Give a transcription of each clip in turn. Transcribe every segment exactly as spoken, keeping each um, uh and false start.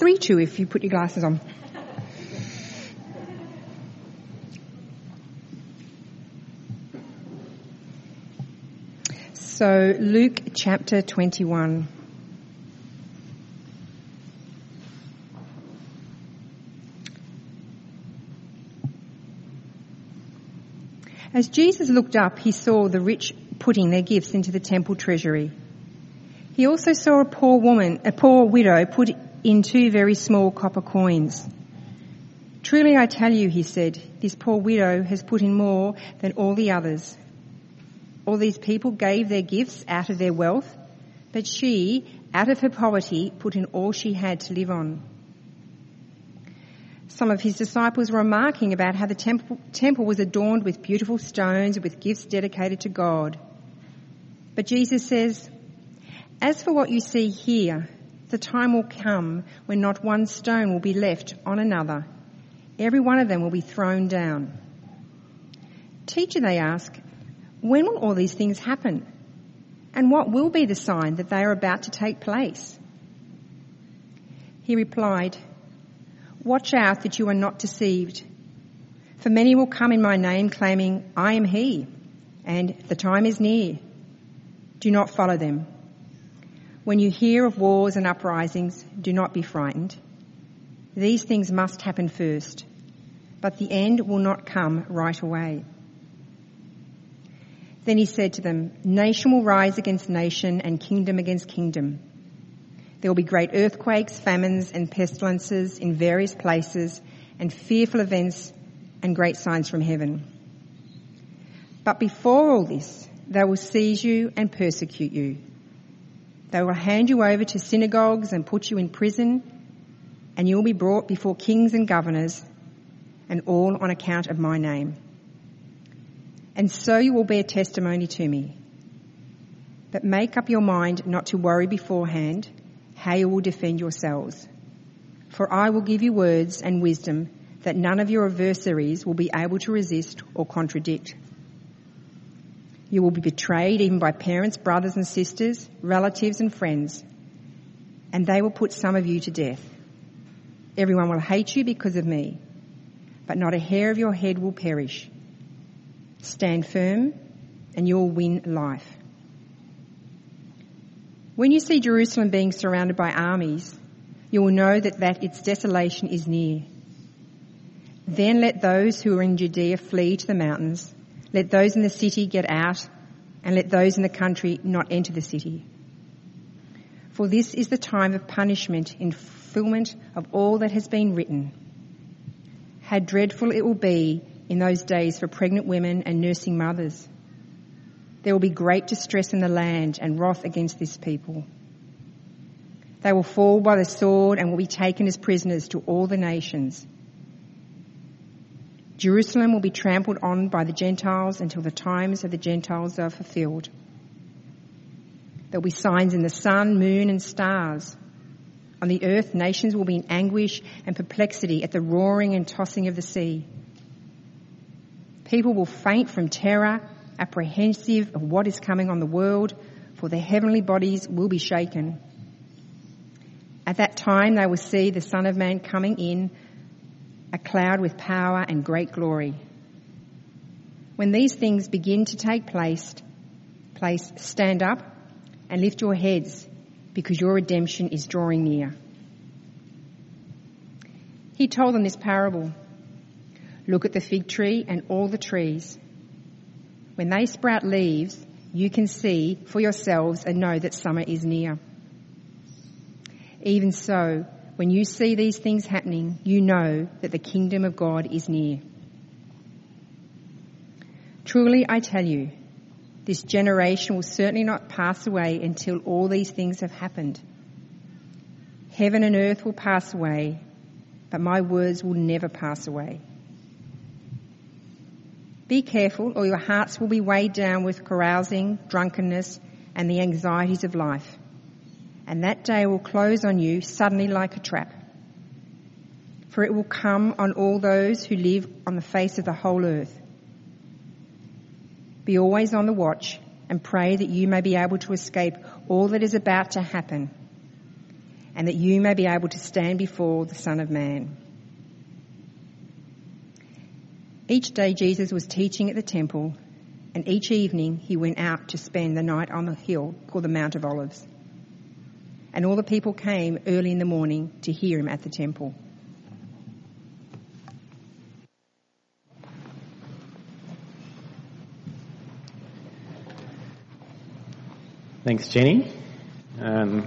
three two if you put your glasses on. So Luke chapter twenty-one. As Jesus looked up, he saw the rich putting their gifts into the temple treasury. He also saw a poor woman, a poor widow, put in two very small copper coins. Truly I tell you, he said, this poor widow has put in more than all the others. All these people gave their gifts out of their wealth, but she, out of her poverty, put in all she had to live on. Some of his disciples were remarking about how the temple, temple was adorned with beautiful stones with gifts dedicated to God. But Jesus says, as for what you see here, the time will come when not one stone will be left on another. Every one of them will be thrown down. Teacher, they ask, when will all these things happen? And what will be the sign that they are about to take place? He replied, watch out that you are not deceived. For many will come in my name claiming, I am he, and the time is near. Do not follow them. When you hear of wars and uprisings, do not be frightened. These things must happen first, but the end will not come right away. Then he said to them, nation will rise against nation and kingdom against kingdom. There will be great earthquakes, famines and pestilences in various places and fearful events and great signs from heaven. But before all this, they will seize you and persecute you. They will hand you over to synagogues and put you in prison, and you will be brought before kings and governors, and all on account of my name. And so you will bear testimony to me. But make up your mind not to worry beforehand how you will defend yourselves. For I will give you words and wisdom that none of your adversaries will be able to resist or contradict. You will be betrayed even by parents, brothers and sisters, relatives and friends, and they will put some of you to death. Everyone will hate you because of me, but not a hair of your head will perish. Stand firm and you will win life. When you see Jerusalem being surrounded by armies, you will know that, that its desolation is near. Then let those who are in Judea flee to the mountains. Let those in the city get out, and let those in the country not enter the city. For this is the time of punishment in fulfillment of all that has been written. How dreadful it will be in those days for pregnant women and nursing mothers. There will be great distress in the land and wrath against this people. They will fall by the sword and will be taken as prisoners to all the nations. Jerusalem will be trampled on by the Gentiles until the times of the Gentiles are fulfilled. There will be signs in the sun, moon and stars. On the earth, nations will be in anguish and perplexity at the roaring and tossing of the sea. People will faint from terror, apprehensive of what is coming on the world, for their heavenly bodies will be shaken. At that time they will see the Son of Man coming in a cloud with power and great glory. When these things begin to take place, place, stand up and lift your heads, because your redemption is drawing near. He told them this parable. Look at the fig tree and all the trees. When they sprout leaves, you can see for yourselves and know that summer is near. Even so, when you see these things happening, you know that the kingdom of God is near. Truly, I tell you, this generation will certainly not pass away until all these things have happened. Heaven and earth will pass away, but my words will never pass away. Be careful, or your hearts will be weighed down with carousing, drunkenness, and the anxieties of life. And that day will close on you suddenly like a trap. For it will come on all those who live on the face of the whole earth. Be always on the watch and pray that you may be able to escape all that is about to happen and that you may be able to stand before the Son of Man. Each day Jesus was teaching at the temple, and each evening he went out to spend the night on the hill called the Mount of Olives. And all the people came early in the morning to hear him at the temple. Thanks, Jenny. Um,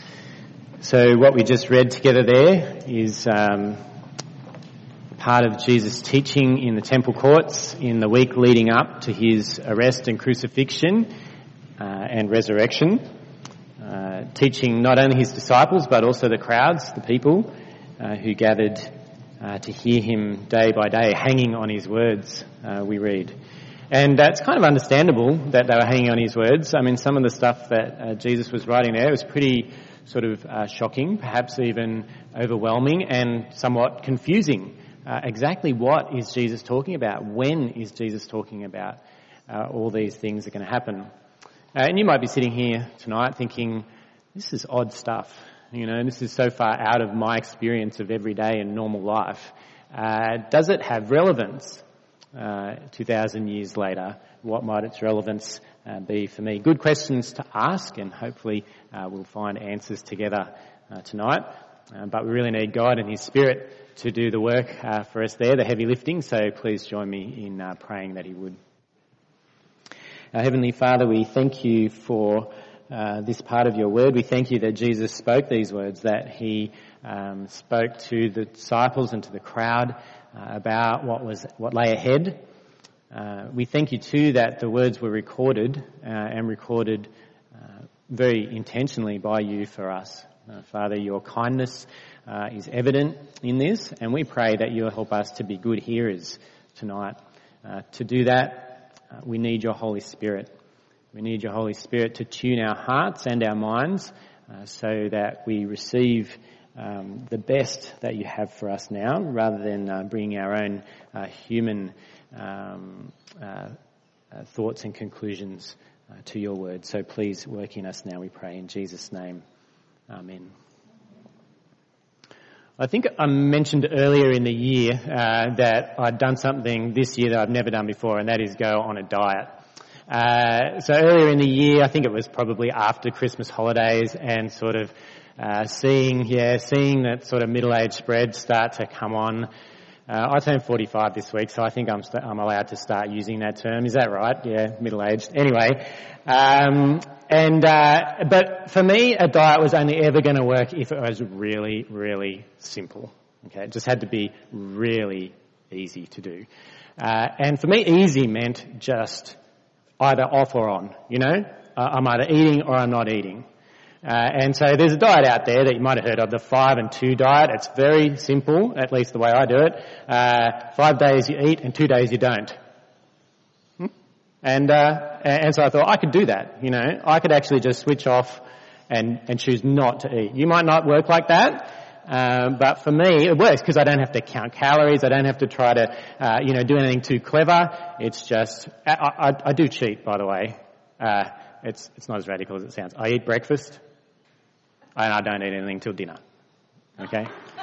so what we just read together there is um, part of Jesus' teaching in the temple courts in the week leading up to his arrest and crucifixion uh, and resurrection. Uh, teaching not only his disciples but also the crowds, the people uh, who gathered uh, to hear him day by day, hanging on his words, uh, we read. And that's kind of understandable that they were hanging on his words. I mean, some of the stuff that uh, Jesus was writing there was pretty sort of uh, shocking, perhaps even overwhelming and somewhat confusing. Uh, exactly what is Jesus talking about? When is Jesus talking about uh, all these things are going to happen? Uh, and you might be sitting here tonight thinking, this is odd stuff. You know, this is so far out of my experience of everyday and normal life. Uh, does it have relevance? Uh, two thousand years later, what might its relevance uh, be for me? Good questions to ask, and hopefully uh, we'll find answers together uh, tonight. Uh, but we really need God and his Spirit to do the work uh, for us there, the heavy lifting, so please join me in uh, praying that he would. Our Heavenly Father, we thank you for uh, this part of your word. We thank you that Jesus spoke these words, that he um, spoke to the disciples and to the crowd Uh, about what was what lay ahead. Uh, we thank you too that the words were recorded uh, and recorded uh, very intentionally by you for us. Uh, Father, your kindness uh, is evident in this, and we pray that you'll help us to be good hearers tonight. Uh, to do that, uh, we need your Holy Spirit. We need your Holy Spirit to tune our hearts and our minds uh, so that we receive Um, the best that you have for us now, rather than uh, bringing our own uh, human um, uh, uh, thoughts and conclusions uh, to your word. So please work in us now, we pray, in Jesus' name. Amen. I think I mentioned earlier in the year uh, that I'd done something this year that I've never done before, and that is go on a diet. Uh, so earlier in the year, I think it was probably after Christmas holidays, and sort of Uh, seeing, yeah, seeing that sort of middle-aged spread start to come on. Uh, I turned forty-five this week, so I think I'm, st- I'm allowed to start using that term. Is that right? Yeah, middle-aged. Anyway, um, and uh, but for me, a diet was only ever going to work if it was really, really simple. Okay, it just had to be really easy to do. Uh, and for me, easy meant just either off or on. You know, uh, I'm either eating or I'm not eating. Uh, and so there's a diet out there that you might have heard of, the five and two diet. It's very simple, at least the way I do it. Uh, five days you eat and two days you don't. Hmm? And, uh, and so I thought I could do that, you know. I could actually just switch off and, and choose not to eat. You might not work like that, um, but for me it works because I don't have to count calories. I don't have to try to, uh, you know, do anything too clever. It's just, I, I, I do cheat, by the way. Uh, it's, it's not as radical as it sounds. I eat breakfast. And I don't eat anything till dinner. Okay?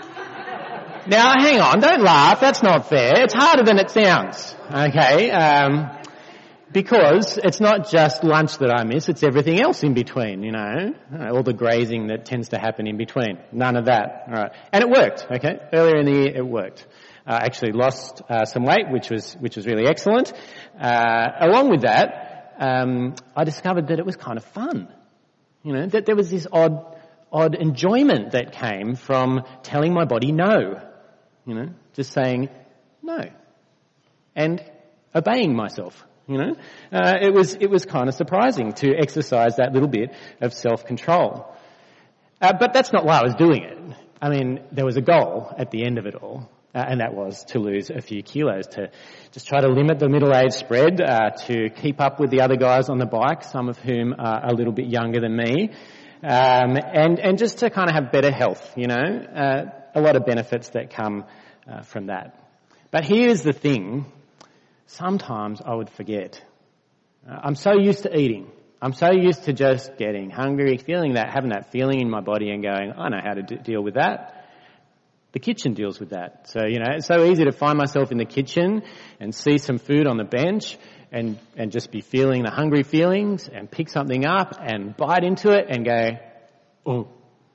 Now, hang on, don't laugh. That's not fair. It's harder than it sounds. Okay? Um, because it's not just lunch that I miss, it's everything else in between, you know? All the grazing that tends to happen in between. None of that. All right. And it worked, okay? Earlier in the year, it worked. I uh, actually lost uh, some weight, which was which was really excellent. Uh, along with that, um, I discovered that it was kind of fun. You know, that there was this odd odd enjoyment that came from telling my body no, you know, just saying no and obeying myself, you know. Uh, it was it was kind of surprising to exercise that little bit of self-control. Uh, but that's not why I was doing it. I mean, there was a goal at the end of it all, uh, and that was to lose a few kilos, to just try to limit the middle-age spread, uh, to keep up with the other guys on the bike, some of whom are a little bit younger than me. Um, and, and just to kind of have better health, you know, uh, a lot of benefits that come uh, from that. But here's the thing. Sometimes I would forget. Uh, I'm so used to eating. I'm so used to just getting hungry, feeling that, having that feeling in my body and going, I know how to d- deal with that. The kitchen deals with that. So, you know, it's so easy to find myself in the kitchen and see some food on the bench and, and just be feeling the hungry feelings and pick something up and bite into it and go, oh,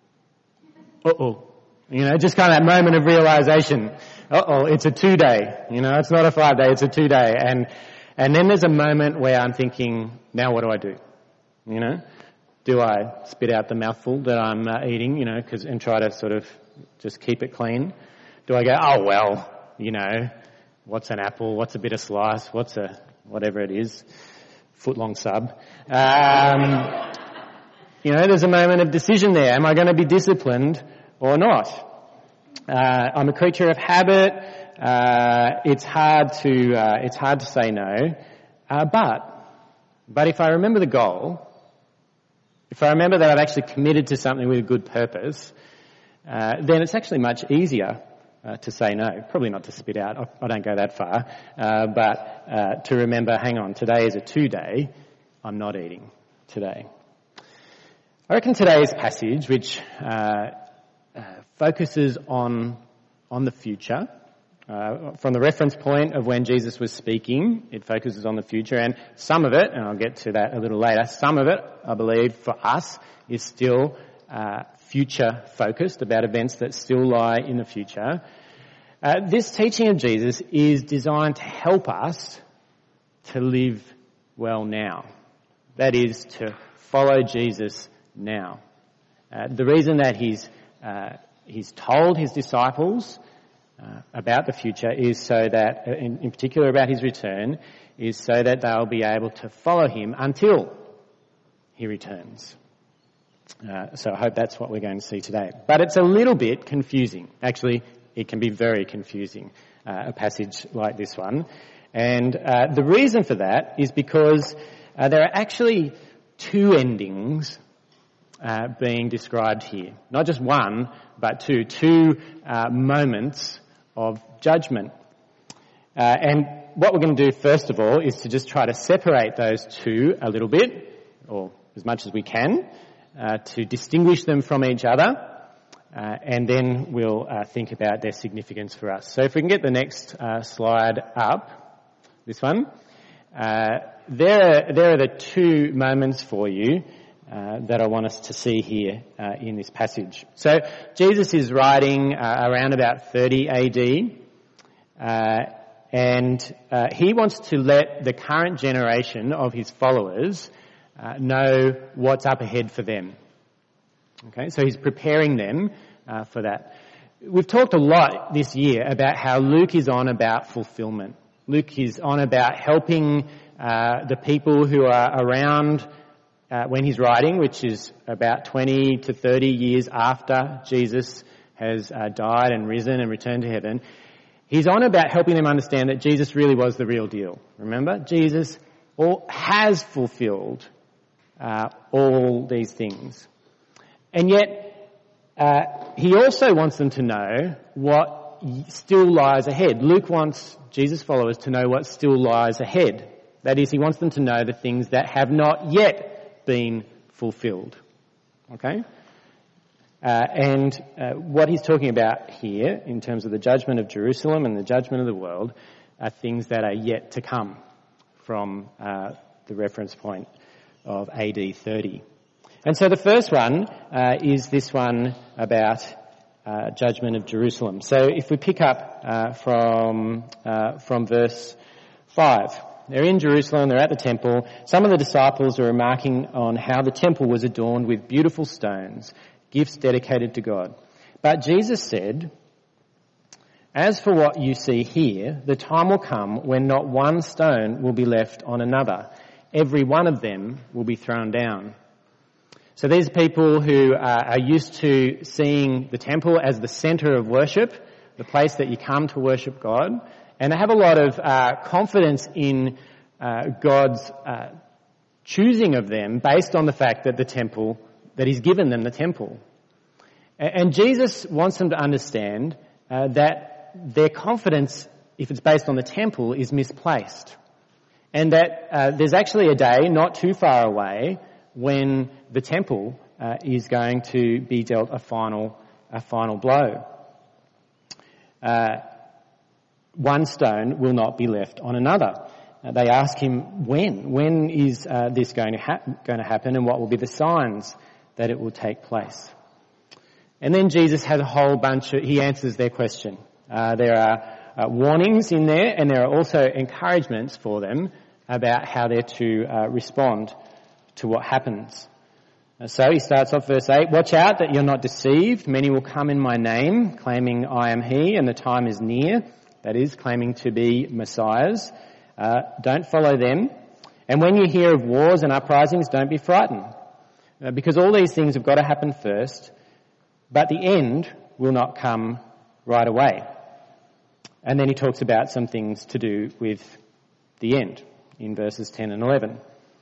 uh-oh. You know, just kind of that moment of realization. Uh-oh, it's a two-day. You know, it's not a five-day, it's a two-day. And and then there's a moment where I'm thinking, now what do I do? You know, do I spit out the mouthful that I'm uh, eating, you know, 'cause, and try to sort of just keep it clean? Do I go, oh, well, you know, what's an apple? What's a bit of slice? What's a, whatever it is, foot-long sub? Um, you know, there's a moment of decision there. Am I going to be disciplined or not? Uh, I'm a creature of habit. Uh, it's hard to, uh, it's hard to say no. Uh, but, but if I remember the goal, if I remember that I've actually committed to something with a good purpose, uh, then it's actually much easier uh, to say no. Probably not to spit out. I, I don't go that far. Uh, but uh, to remember, hang on, today is a two-day. I'm not eating today. I reckon today's passage, which uh, uh, focuses on on the future, uh, from the reference point of when Jesus was speaking, it focuses on the future, and some of it, and I'll get to that a little later, some of it, I believe, for us, is still uh, future-focused, about events that still lie in the future. Uh, this teaching of Jesus is designed to help us to live well now. That is, to follow Jesus now. Uh, the reason that he's uh, he's told his disciples uh, about the future is so that, in, in particular about his return, is so that they'll be able to follow him until he returns. Uh, so I hope that's what we're going to see today. But it's a little bit confusing. Actually, it can be very confusing, uh, a passage like this one. And uh, the reason for that is because uh, there are actually two endings uh, being described here. Not just one, but two. Two uh, moments of judgment. Uh, and what we're going to do first of all is to just try to separate those two a little bit, or as much as we can, uh, to distinguish them from each other, uh, and then we'll uh, think about their significance for us. So if we can get the next uh, slide up, this one. Uh, there, there are the two moments for you uh, that I want us to see here uh, in this passage. So Jesus is writing uh, around about thirty A D, uh, and uh, he wants to let the current generation of his followers uh, know what's up ahead for them. Okay, so he's preparing them uh, for that. We've talked a lot this year about how Luke is on about fulfillment. Luke is on about helping uh, the people who are around uh, when he's writing, which is about twenty to thirty years after Jesus has uh, died and risen and returned to heaven. He's on about helping them understand that Jesus really was the real deal. Remember? Jesus all, has fulfilled uh, all these things. And yet, uh, he also wants them to know what still lies ahead. Luke wants Jesus' followers to know what still lies ahead. That is, he wants them to know the things that have not yet been fulfilled. Okay? Uh, and uh, what he's talking about here, in terms of the judgment of Jerusalem and the judgment of the world, are things that are yet to come from uh, the reference point of A D thirty. And so the first one uh, is this one about uh, judgment of Jerusalem. So if we pick up uh, from uh, from verse five, they're in Jerusalem, they're at the temple. Some of the disciples are remarking on how the temple was adorned with beautiful stones, gifts dedicated to God. But Jesus said, "As for what you see here, the time will come when not one stone will be left on another. Every one of them will be thrown down." So these people who uh, are used to seeing the temple as the centre of worship, the place that you come to worship God, and they have a lot of uh, confidence in uh, God's uh, choosing of them based on the fact that the temple, that he's given them the temple. And, and Jesus wants them to understand uh, that their confidence, if it's based on the temple, is misplaced. and that uh, there's actually a day not too far away when the temple uh, is going to be dealt a final, a final blow. Uh, one stone will not be left on another. Uh, they ask him when. When is uh, this going to, ha- going to happen, and what will be the signs that it will take place? And then Jesus has a whole bunch of, he answers their question. Uh, there are uh, warnings in there, and there are also encouragements for them about how they're to uh, respond to what happens. Uh, so he starts off verse eight, "Watch out that you're not deceived. Many will come in my name, claiming I am he, and the time is near." That is, claiming to be messiahs. Uh, don't follow them. "And when you hear of wars and uprisings, don't be frightened, uh, because all these things have got to happen first, but the end will not come right away." And then he talks about some things to do with the end in verses ten and eleven.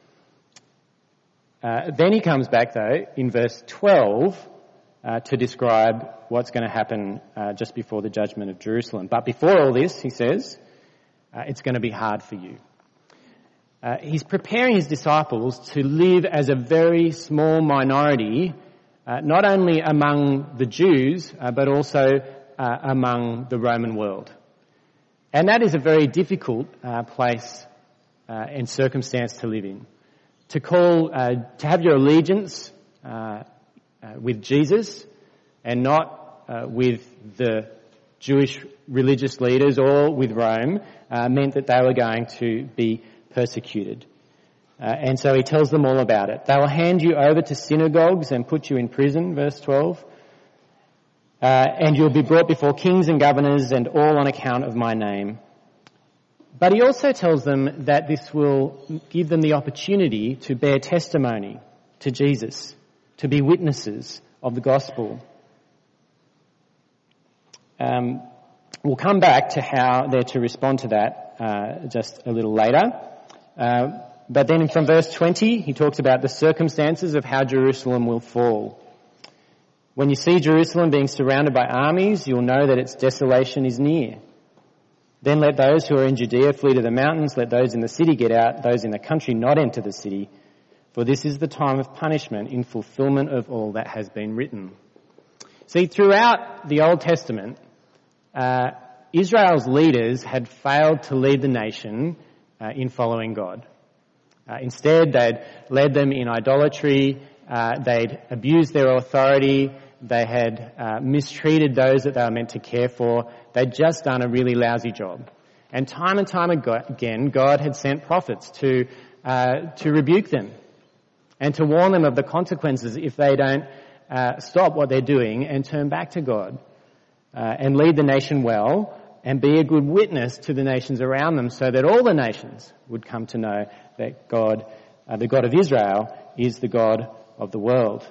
Uh, then he comes back, though, in verse twelve uh, to describe what's going to happen uh, just before the judgment of Jerusalem. But before all this, he says, uh, it's going to be hard for you. Uh, he's preparing his disciples to live as a very small minority, uh, not only among the Jews, uh, but also uh, among the Roman world. And that is a very difficult uh, place uh, and circumstance to live in. To call, uh, to have your allegiance uh, uh, with Jesus and not uh, with the Jewish religious leaders or with Rome uh, meant that they were going to be persecuted. Uh, and so he tells them all about it. They will hand you over to synagogues and put you in prison, verse twelve. Uh, and you'll be brought before kings and governors, and all on account of my name. But he also tells them that this will give them the opportunity to bear testimony to Jesus, to be witnesses of the gospel. Um, we'll come back to how they're to respond to that uh, just a little later. Uh, but then from verse twenty, he talks about the circumstances of how Jerusalem will fall. "When you see Jerusalem being surrounded by armies, you'll know that its desolation is near. Then let those who are in Judea flee to the mountains, let those in the city get out, those in the country not enter the city, for this is the time of punishment in fulfillment of all that has been written." See, throughout the Old Testament, uh, Israel's leaders had failed to lead the nation uh, in following God. Uh, instead, they'd led them in idolatry, uh, they'd abused their authority, they had uh, mistreated those that they were meant to care for. They'd just done a really lousy job. And time and time again, God had sent prophets to uh, to rebuke them and to warn them of the consequences if they don't uh, stop what they're doing and turn back to God uh, and lead the nation well and be a good witness to the nations around them, so that all the nations would come to know that God, uh, the God of Israel, is the God of the world.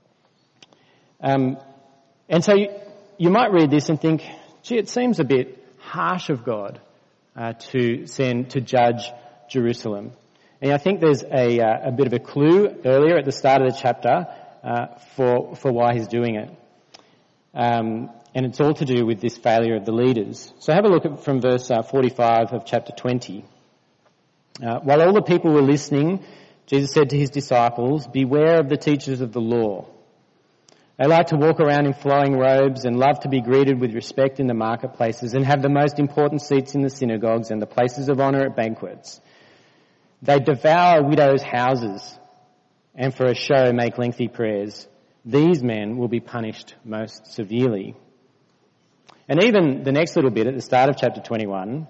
Um, and so you, you might read this and think, gee, it seems a bit harsh of God uh, to send, to judge Jerusalem. And I think there's a, uh, a bit of a clue earlier at the start of the chapter uh, for, for why he's doing it. Um, and it's all to do with this failure of the leaders. So have a look at from verse uh, forty-five of chapter twenty. Uh, while all the people were listening, Jesus said to his disciples, "Beware of the teachers of the law. They like to walk around in flowing robes and love to be greeted with respect in the marketplaces and have the most important seats in the synagogues and the places of honour at banquets. They devour widows' houses and for a show make lengthy prayers. These men will be punished most severely." And even the next little bit at the start of chapter twenty-one,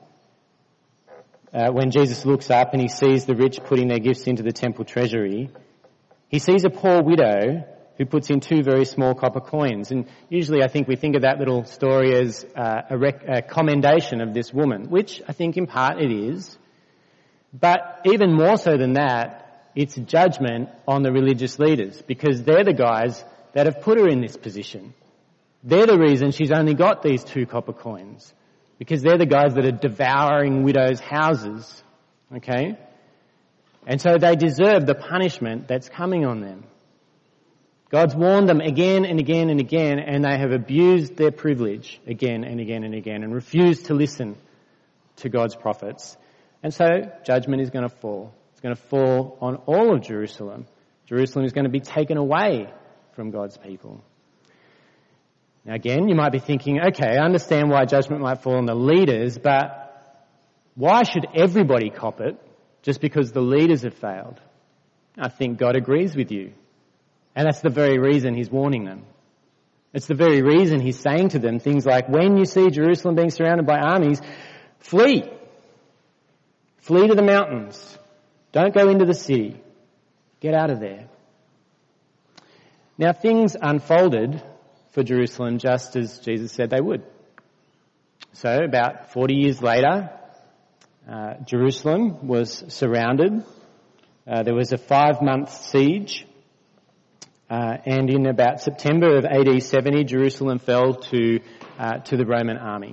uh, when Jesus looks up and he sees the rich putting their gifts into the temple treasury, he sees a poor widow who puts in two very small copper coins. And usually I think we think of that little story as uh, a, rec- a commendation of this woman, which I think in part it is. But even more so than that, it's a judgment on the religious leaders, because they're the guys that have put her in this position. They're the reason she's only got these two copper coins, because they're the guys that are devouring widows' houses, okay? And so they deserve the punishment that's coming on them. God's warned them again and again and again, and they have abused their privilege again and again and again and refused to listen to God's prophets. And so judgment is going to fall. It's going to fall on all of Jerusalem. Jerusalem is going to be taken away from God's people. Now again, you might be thinking, okay, I understand why judgment might fall on the leaders, but why should everybody cop it just because the leaders have failed? I think God agrees with you. And that's the very reason he's warning them. It's the very reason he's saying to them things like, when you see Jerusalem being surrounded by armies, flee. Flee to the mountains. Don't go into the city. Get out of there. Now things unfolded for Jerusalem just as Jesus said they would. So about forty years later, uh, Jerusalem was surrounded. Uh, there was a five-month siege. Uh, and in about September of A D seventy, Jerusalem fell to uh, to the Roman army.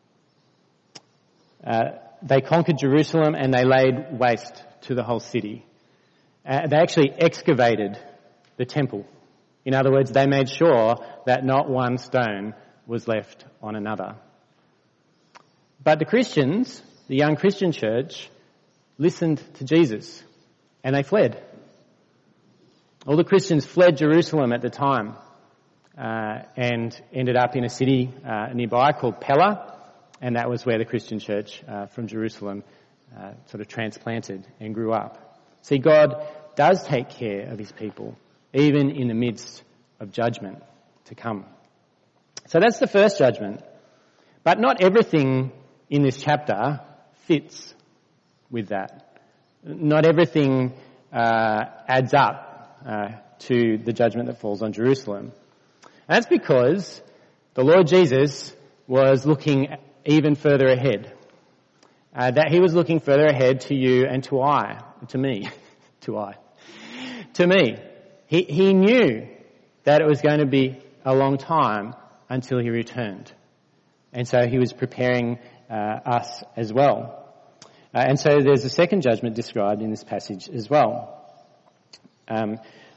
Uh, they conquered Jerusalem and they laid waste to the whole city. Uh, they actually excavated the temple. In other words, they made sure that not one stone was left on another. But the Christians, the young Christian church, listened to Jesus and they fled. All the Christians fled Jerusalem at the time uh, and ended up in a city uh, nearby called Pella, and that was where the Christian church uh, from Jerusalem uh, sort of transplanted and grew up. See, God does take care of his people, even in the midst of judgment to come. So that's the first judgment. But not everything in this chapter fits with that. Not everything uh, adds up uh, to the judgment that falls on Jerusalem. And that's because the Lord Jesus was looking even further ahead. Uh, that he was looking further ahead to you and to I, to me, to I, to me. He, he knew that it was going to be a long time until he returned. And so he was preparing uh, us as well. Uh, and so there's a second judgment described in this passage as well. Um,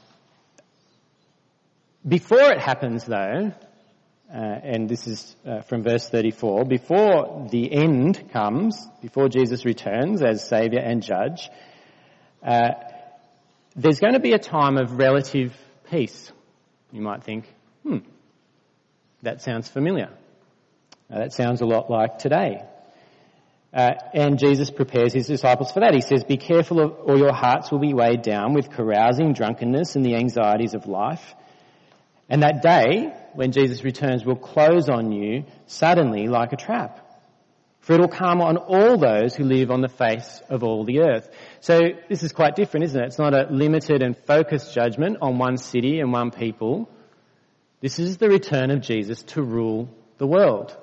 before it happens though, uh, and this is uh, from verse thirty-four, before the end comes, before Jesus returns as Saviour and Judge, uh, there's going to be a time of relative peace. You might think, hmm, that sounds familiar. Uh, that sounds a lot like today. Uh, and Jesus prepares his disciples for that. He says, be careful of, or your hearts will be weighed down with carousing, drunkenness, and the anxieties of life. And that day, when Jesus returns, will close on you suddenly like a trap. For it will come on all those who live on the face of all the earth. So this is quite different, isn't it? It's not a limited and focused judgment on one city and one people. This is the return of Jesus to rule the world.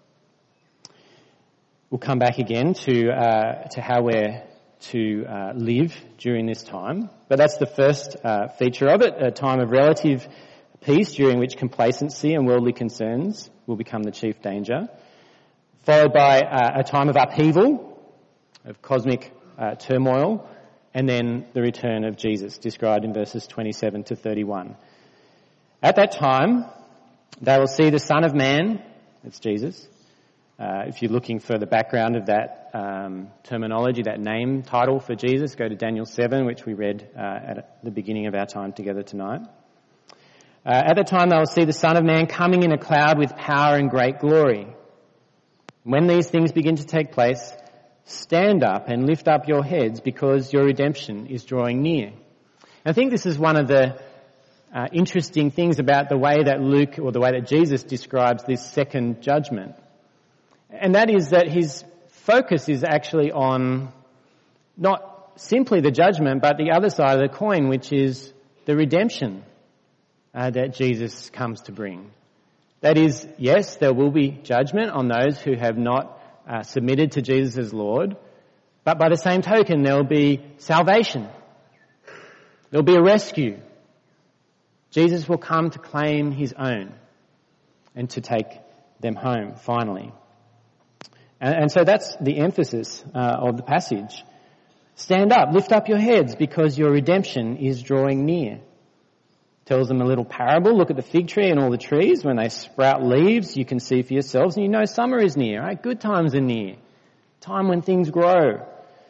We'll come back again to uh, to how we're to uh, live during this time. But that's the first uh, feature of it, a time of relative peace during which complacency and worldly concerns will become the chief danger, followed by uh, a time of upheaval, of cosmic uh, turmoil, and then the return of Jesus, described in verses twenty-seven to thirty-one. At that time, they will see the Son of Man, that's Jesus. Uh, if you're looking for the background of that um, terminology, that name title for Jesus, go to Daniel seven, which we read uh, at the beginning of our time together tonight. Uh, at that time, they will see the Son of Man coming in a cloud with power and great glory. When these things begin to take place, stand up and lift up your heads because your redemption is drawing near. I think this is one of the uh, interesting things about the way that Luke, or the way that Jesus describes this second judgment. And that is that his focus is actually on not simply the judgment, but the other side of the coin, which is the redemption uh, that Jesus comes to bring. That is, yes, there will be judgment on those who have not uh, submitted to Jesus as Lord, but by the same token, there will be salvation. There will be a rescue. Jesus will come to claim his own and to take them home, finally. And, and so that's the emphasis uh, of the passage. Stand up, lift up your heads, because your redemption is drawing near. Tells them a little parable. Look at the fig tree and all the trees. When they sprout leaves, you can see for yourselves, and you know summer is near, right? Good times are near. Time when things grow.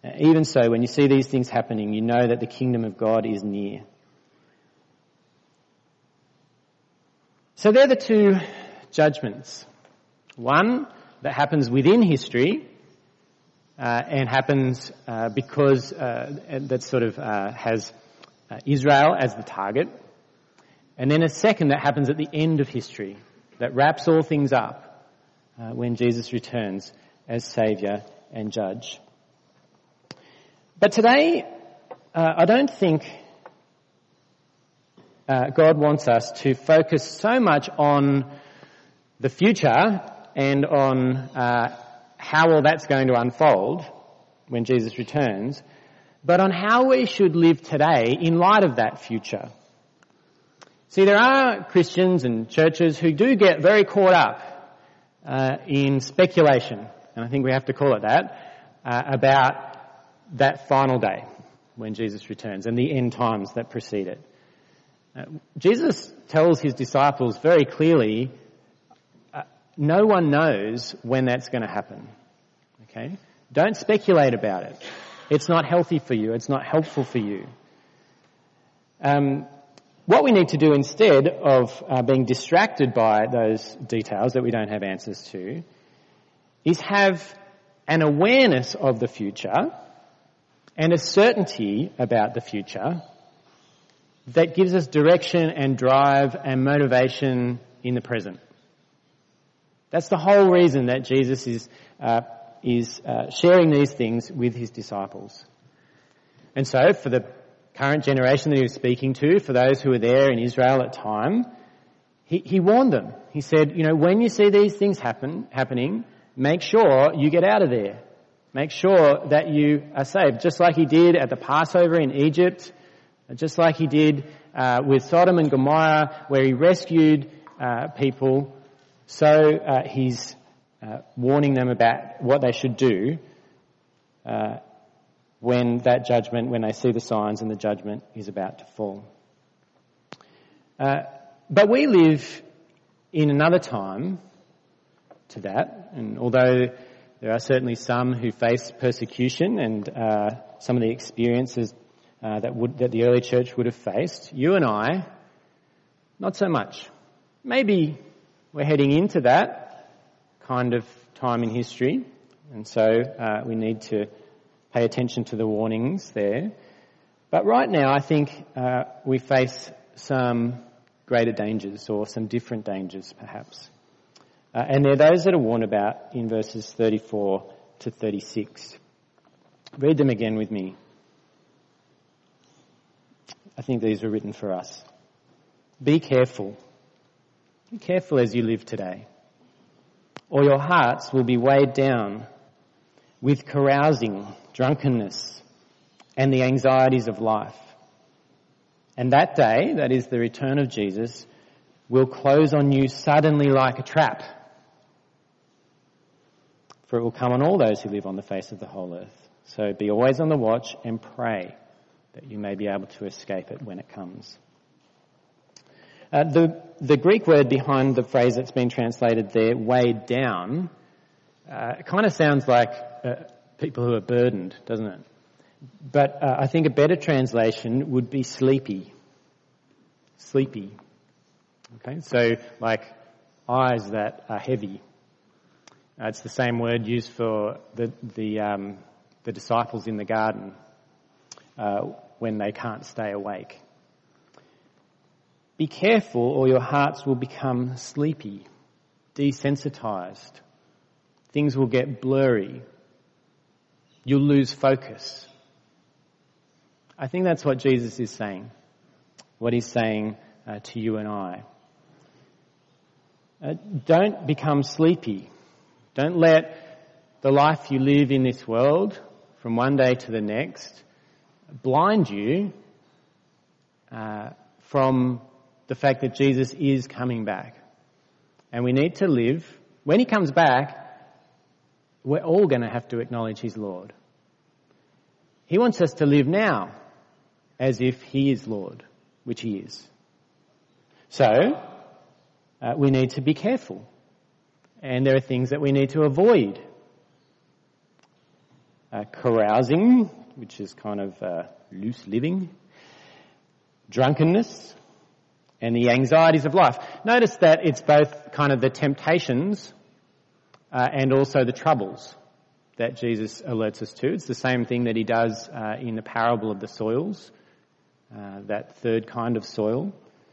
Even so, when you see these things happening, you know that the kingdom of God is near. So they're the two judgments. One that happens within history uh, and happens uh, because uh, that sort of uh, has uh, Israel as the target. And then a second that happens at the end of history that wraps all things up uh, when Jesus returns as Saviour and Judge. But today, uh, I don't think uh, God wants us to focus so much on the future and on uh, how all that's going to unfold when Jesus returns, but on how we should live today in light of that future. See, there are Christians and churches who do get very caught up uh, in speculation, and I think we have to call it that, uh, about that final day when Jesus returns and the end times that precede it. Uh, Jesus tells his disciples very clearly, uh, no one knows when that's going to happen. Okay? Don't speculate about it. It's not healthy for you. It's not helpful for you. Um, what we need to do instead of uh, being distracted by those details that we don't have answers to is have an awareness of the future and a certainty about the future that gives us direction and drive and motivation in the present. That's the whole reason that Jesus is uh, is uh, sharing these things with his disciples. And so for the current generation that he was speaking to, for those who were there in Israel at the time, he, he warned them. He said, you know, when you see these things happen happening, make sure you get out of there. Make sure that you are saved, just like he did at the Passover in Egypt, just like he did uh, with Sodom and Gomorrah, where he rescued uh, people. So uh, he's uh, warning them about what they should do uh, when that judgment, when they see the signs and the judgment is about to fall. Uh, but we live in another time to that, and although there are certainly some who face persecution and uh, some of the experiences uh, that would that the early church would have faced. You and I, not so much. Maybe we're heading into that kind of time in history, and so uh, we need to pay attention to the warnings there. But right now, I think uh, we face some greater dangers or some different dangers, perhaps. Uh, and they're those that are warned about in verses thirty-four to thirty-six. Read them again with me. I think these were written for us. Be careful. Be careful as you live today, or your hearts will be weighed down with carousing, drunkenness, and the anxieties of life. And that day, that is the return of Jesus, will close on you suddenly like a trap. For it will come on all those who live on the face of the whole earth. So be always on the watch and pray that you may be able to escape it when it comes. Uh, the, the Greek word behind the phrase that's been translated there, weighed down, uh, kind of sounds like uh, people who are burdened, doesn't it? But uh, I think a better translation would be sleepy. Sleepy. Okay, so like eyes that are heavy. Uh, it's the same word used for the the, um, the disciples in the garden uh, when they can't stay awake. Be careful or your hearts will become sleepy, desensitized. Things will get blurry. You'll lose focus. I think that's what Jesus is saying, what he's saying uh, to you and I. Uh, don't become sleepy. Don't let the life you live in this world from one day to the next blind you uh, from the fact that Jesus is coming back. And we need to live. When he comes back, we're all going to have to acknowledge he's Lord. He wants us to live now as if he is Lord, which he is. So, uh, we need to be careful. And there are things that we need to avoid. uh, carousing, which is kind of uh, loose living, drunkenness, and the anxieties of life. Notice that it's both kind of the temptations uh, and also the troubles that Jesus alerts us to. It's the same thing that he does uh, in the parable of the soils, uh, that third kind of soil.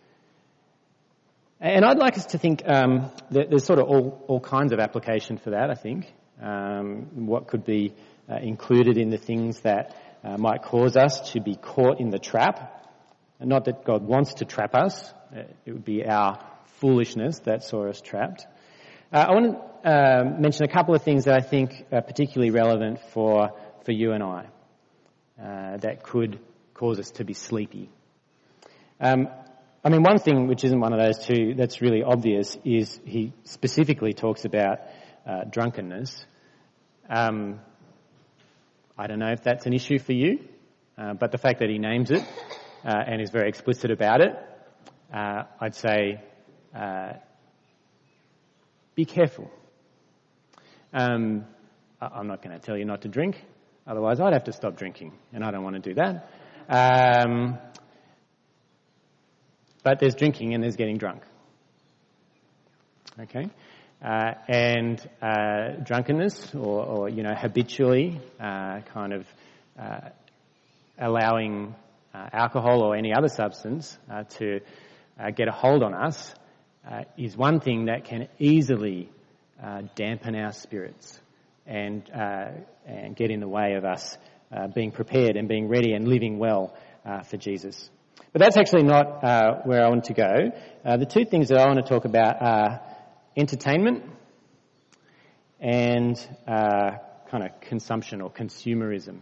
And I'd like us to think um, that there's sort of all, all kinds of application for that, I think. Um, what could be uh, included in the things that uh, might cause us to be caught in the trap. And not that God wants to trap us. It would be our foolishness that saw us trapped. Uh, I want to uh, mention a couple of things that I think are particularly relevant for, for you and I uh, that could cause us to be sleepy. Um, I mean, one thing which isn't one of those two that's really obvious is he specifically talks about uh, drunkenness. Um, I don't know if that's an issue for you, uh, but the fact that he names it uh, and is very explicit about it, uh, I'd say uh, be careful. Um, I'm not going to tell you not to drink, otherwise I'd have to stop drinking, and I don't want to do that. Um, but there's drinking and there's getting drunk. Okay? Uh, and uh, drunkenness, or, or you know, habitually uh, kind of uh, allowing uh, alcohol or any other substance uh, to uh, get a hold on us, uh, is one thing that can easily uh, dampen our spirits and uh, and get in the way of us uh, being prepared and being ready and living well uh, for Jesus. But that's actually not uh, where I want to go. Uh, the two things that I want to talk about are entertainment and uh, kind of consumption or consumerism,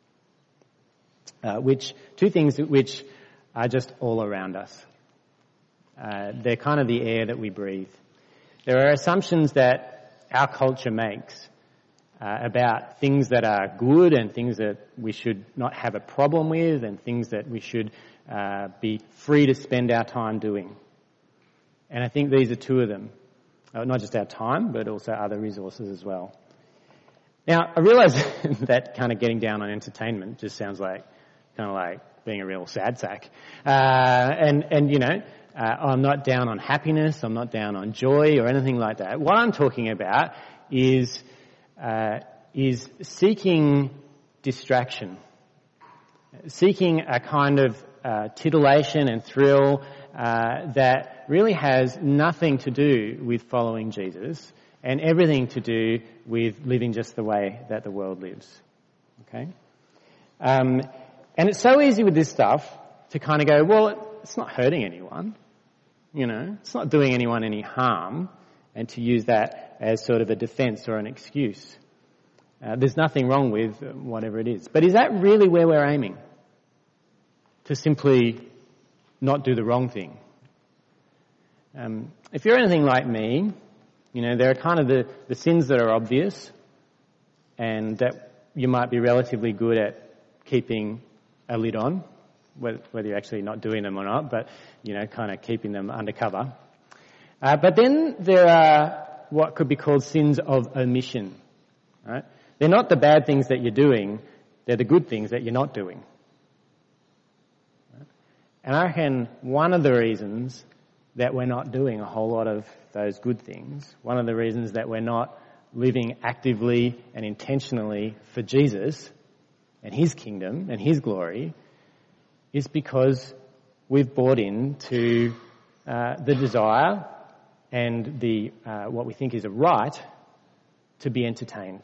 uh, which two things which are just all around us. Uh, they're kind of the air that we breathe. There are assumptions that our culture makes uh, about things that are good and things that we should not have a problem with and things that we should uh, be free to spend our time doing. And I think these are two of them. Uh, not just our time, but also other resources as well. Now, I realise that kind of getting down on entertainment just sounds like kind of like being a real sad sack. Uh, and, and, you know, uh, I'm not down on happiness, I'm not down on joy or anything like that. What I'm talking about is, uh, is seeking distraction, seeking a kind of uh, titillation and thrill uh, that really has nothing to do with following Jesus and everything to do with living just the way that the world lives. Okay? Um, and it's so easy with this stuff to kind of go, well, it's not hurting anyone. You know, it's not doing anyone any harm, and to use that as sort of a defence or an excuse. Uh, there's nothing wrong with whatever it is. But is that really where we're aiming? To simply not do the wrong thing? Um, if you're anything like me, you know, there are kind of the, the sins that are obvious and that you might be relatively good at keeping a lid on, whether, whether you're actually not doing them or not, but, you know, kind of keeping them undercover. Uh, but then there are what could be called sins of omission, right? They're not the bad things that you're doing, they're the good things that you're not doing. Right? And I reckon one of the reasons that we're not doing a whole lot of those good things, one of the reasons that we're not living actively and intentionally for Jesus and his kingdom and his glory, is because we've bought into uh, the desire and the uh, what we think is a right to be entertained,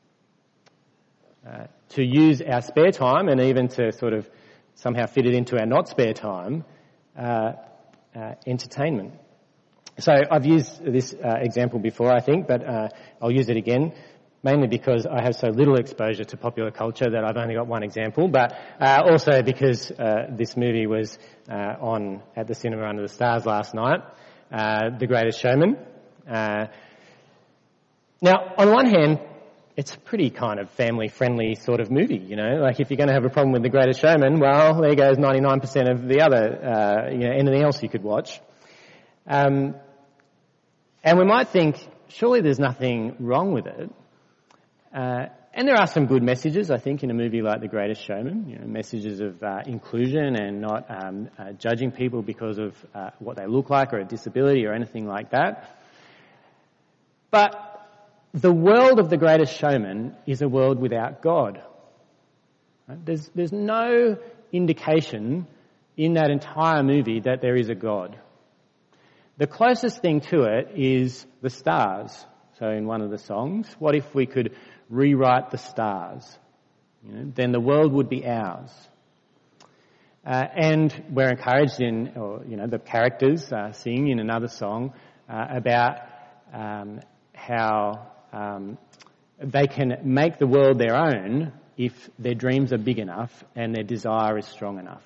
uh, to use our spare time and even to sort of somehow fit it into our not spare time, uh, Uh, entertainment. So I've used this uh, example before, I think, but uh, I'll use it again, mainly because I have so little exposure to popular culture that I've only got one example, but uh, also because uh, this movie was uh, on at the cinema under the stars last night, uh, The Greatest Showman. Uh, now, on one hand, it's a pretty kind of family-friendly sort of movie, you know. Like, if you're going to have a problem with The Greatest Showman, well, there goes ninety-nine percent of the other, uh, you know, anything else you could watch. Um, and we might think, surely there's nothing wrong with it. Uh, and there are some good messages, I think, in a movie like The Greatest Showman, you know, messages of uh, inclusion and not um, uh, judging people because of uh, what they look like or a disability or anything like that. But the world of The Greatest Showman is a world without God. Right? There's, there's no indication in that entire movie that there is a God. The closest thing to it is the stars. So in one of the songs, what if we could rewrite the stars? You know, then the world would be ours. Uh, and we're encouraged in, or you know, the characters uh, sing in another song uh, about um, how um, they can make the world their own if their dreams are big enough and their desire is strong enough.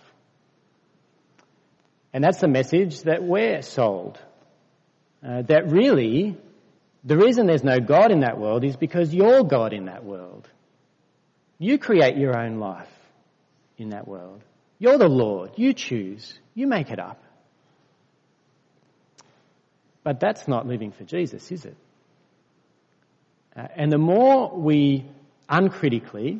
And that's the message that we're sold. Uh, that really, the reason there's no God in that world is because you're God in that world. You create your own life in that world. You're the Lord. You choose. You make it up. But that's not living for Jesus, is it? Uh, and the more we uncritically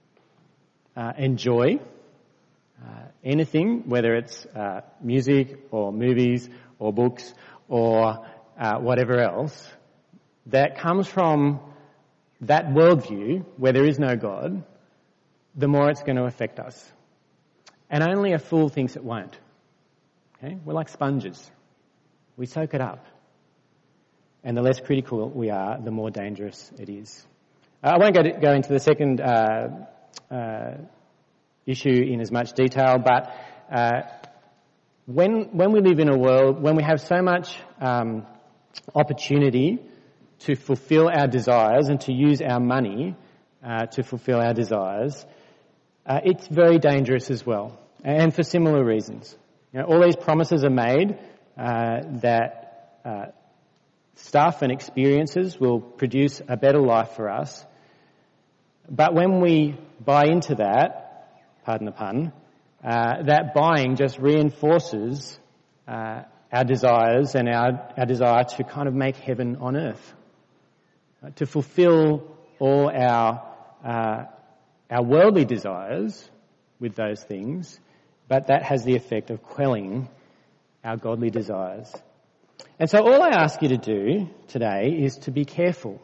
uh, enjoy Uh, anything, whether it's uh, music or movies or books or uh, whatever else, that comes from that worldview where there is no God, the more it's going to affect us. And only a fool thinks it won't. Okay? We're like sponges. We soak it up. And the less critical we are, the more dangerous it is. Uh, I won't go, to, go into the second uh, uh, issue in as much detail, but uh, when when we live in a world, when we have so much um, opportunity to fulfill our desires and to use our money uh, to fulfill our desires, uh, it's very dangerous as well, and for similar reasons. You know, all these promises are made uh, that uh, stuff and experiences will produce a better life for us, but when we buy into that, pardon the pun, uh, that buying just reinforces uh, our desires and our, our desire to kind of make heaven on earth, uh, to fulfill all our uh, our worldly desires with those things, but that has the effect of quelling our godly desires. And so all I ask you to do today is to be careful.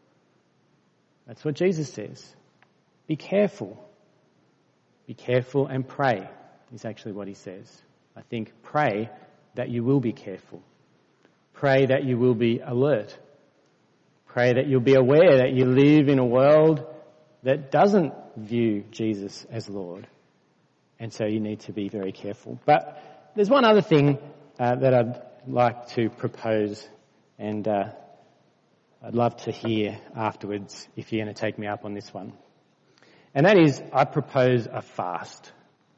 That's what Jesus says. Be careful. Be careful and pray is actually what he says. I think pray that you will be careful. Pray that you will be alert. Pray that you'll be aware that you live in a world that doesn't view Jesus as Lord. And so you need to be very careful. But there's one other thing uh, that I'd like to propose, and uh, I'd love to hear afterwards if you're going to take me up on this one. And that is, I propose a fast.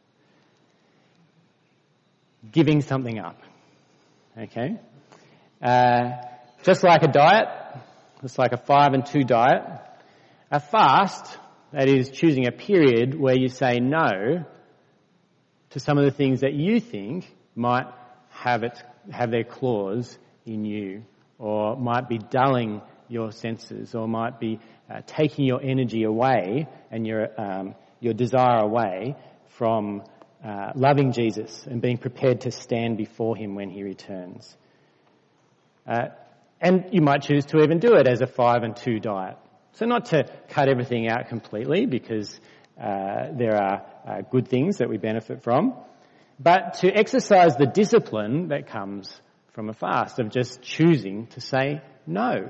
Giving something up. Okay? Uh, just like a diet, just like a five and two diet, a fast, that is choosing a period where you say no to some of the things that you think might have it, have their claws in you, or might be dulling your senses, or might be uh, taking your energy away and your um, your desire away from uh, loving Jesus and being prepared to stand before him when he returns. Uh, and you might choose to even do it as a five and two diet. So not to cut everything out completely, because uh, there are uh, good things that we benefit from, but to exercise the discipline that comes from a fast of just choosing to say no.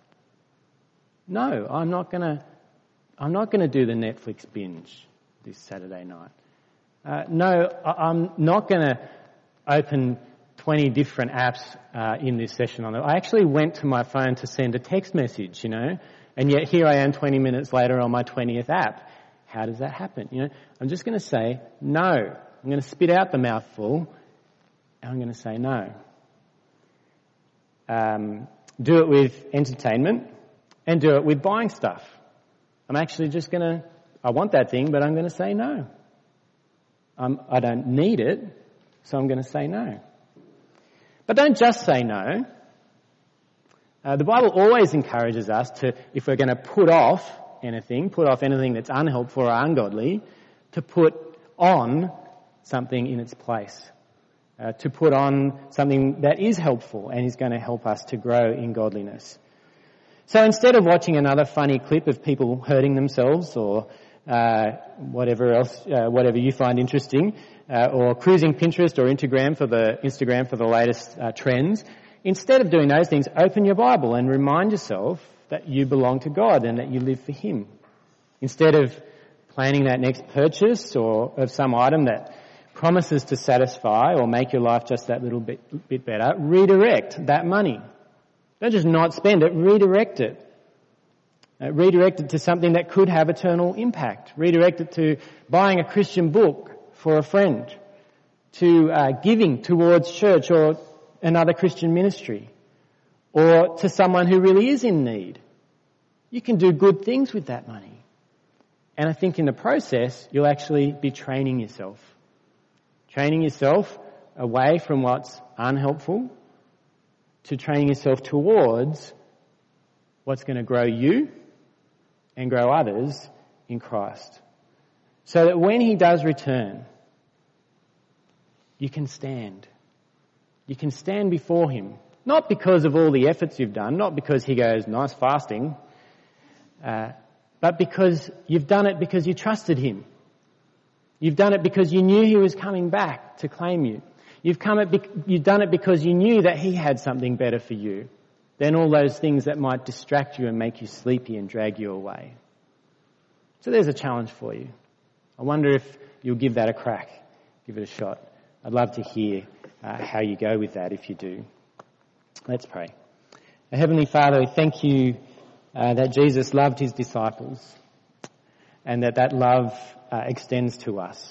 No, I'm not gonna. I'm not gonna do the Netflix binge this Saturday night. Uh, no, I'm not gonna open twenty different apps uh, in this session. On it, I actually went to my phone to send a text message, you know, and yet here I am twenty minutes later on my twentieth app. How does that happen? You know, I'm just going to say no. I'm going to spit out the mouthful, and I'm going to say no. Um, do it with entertainment, and do it with buying stuff. I'm actually just going to, I want that thing, but I'm going to say no. Um, I don't need it, so I'm going to say no. But don't just say no. Uh, the Bible always encourages us to, if we're going to put off anything, put off anything that's unhelpful or ungodly, to put on something in its place, uh, to put on something that is helpful and is going to help us to grow in godliness. So instead of watching another funny clip of people hurting themselves or uh, whatever else, uh, whatever you find interesting, uh, or cruising Pinterest or Instagram for the Instagram for the latest uh, trends, instead of doing those things, open your Bible and remind yourself that you belong to God and that you live for Him. Instead of planning that next purchase or of some item that promises to satisfy or make your life just that little bit, bit better, redirect that money. Don't just not spend it, redirect it. Uh, redirect it to something that could have eternal impact. Redirect it to buying a Christian book for a friend, to uh, giving towards church or another Christian ministry, or to someone who really is in need. You can do good things with that money. And I think in the process, you'll actually be training yourself. Training yourself away from what's unhelpful to training yourself towards what's going to grow you and grow others in Christ. So that when He does return, you can stand. You can stand before Him. Not because of all the efforts you've done, not because He goes, nice fasting, uh, but because you've done it because you trusted Him. You've done it because you knew He was coming back to claim you. You've come it, you've done it because you knew that He had something better for you than all those things that might distract you and make you sleepy and drag you away. So there's a challenge for you. I wonder if you'll give that a crack, give it a shot. I'd love to hear uh, how you go with that if you do. Let's pray. Our Heavenly Father, we thank You uh, that Jesus loved His disciples and that that love uh, extends to us.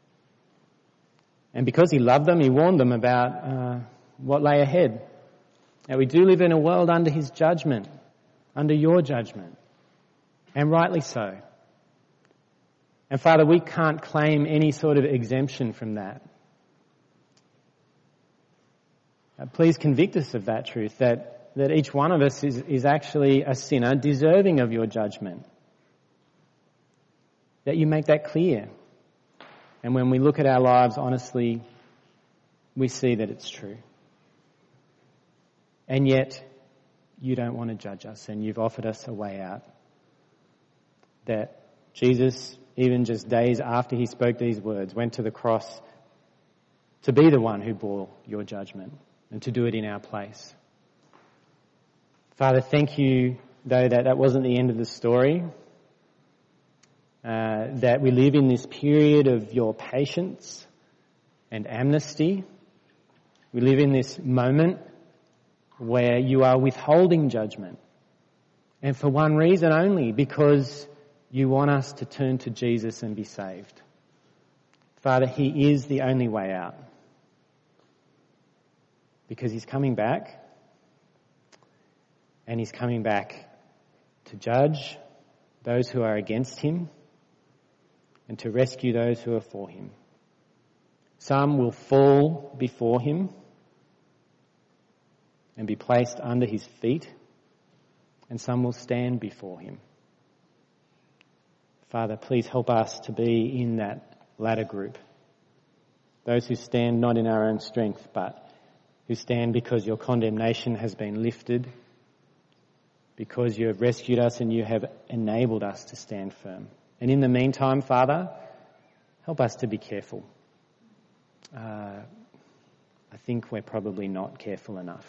And because He loved them, He warned them about uh, what lay ahead. That we do live in a world under His judgment, under Your judgment, and rightly so. And Father, we can't claim any sort of exemption from that. Uh, please convict us of that truth, that, that each one of us is, is actually a sinner deserving of Your judgment. That You make that clear. And when we look at our lives honestly, we see that it's true. And yet, You don't want to judge us, and You've offered us a way out. That Jesus, even just days after He spoke these words, went to the cross to be the one who bore Your judgment and to do it in our place. Father, thank You, though, that that wasn't the end of the story, uh, that we live in this period of Your patience and amnesty. We live in this moment where You are withholding judgment. And for one reason only, because You want us to turn to Jesus and be saved. Father, He is the only way out. Because He's coming back. And He's coming back to judge those who are against Him and to rescue those who are for Him. Some will fall before Him and be placed under His feet, and some will stand before Him. Father, please help us to be in that latter group. Those who stand not in our own strength, but who stand because Your condemnation has been lifted, because You have rescued us and You have enabled us to stand firm. And in the meantime, Father, help us to be careful. Uh, I think we're probably not careful enough.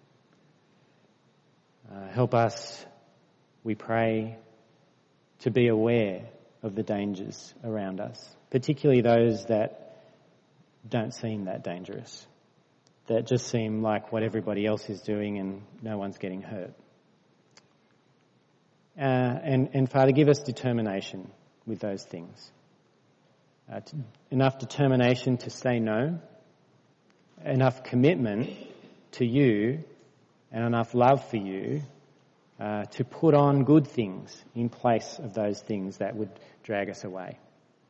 Uh, help us, we pray, to be aware of the dangers around us, particularly those that don't seem that dangerous, that just seem like what everybody else is doing and no one's getting hurt. Uh, and, and Father, give us determination with those things. Uh, to, enough determination to say no, enough commitment to You, and enough love for You uh, to put on good things in place of those things that would drag us away.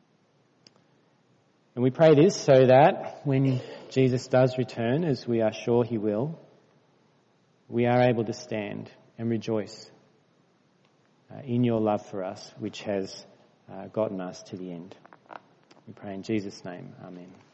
And we pray this so that when Jesus does return, as we are sure He will, we are able to stand and rejoice uh, in your love for us, which has uh, gotten us to the end. We pray in Jesus' name. Amen.